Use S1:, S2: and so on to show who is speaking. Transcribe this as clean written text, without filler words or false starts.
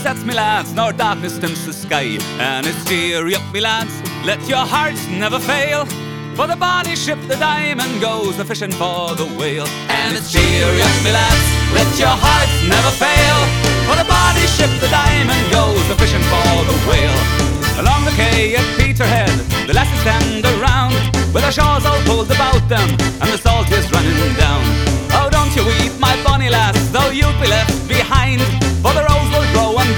S1: sets, me lads, nor darkness tints the sky. And it's cheery up, me lads, let your hearts never fail, for the bonny ship, the Diamond, goes a-fishing for the whale. And it's cheery up, me lads, let your hearts never fail, for the bonny ship, the Diamond, goes a-fishing for the whale. Along the quay at Peterhead, the lasses stand around, with their shawls all pulled about them, and the salt is running down. Oh, don't you weep, my bonny lass, though you'll be left behind, for the rose will grow and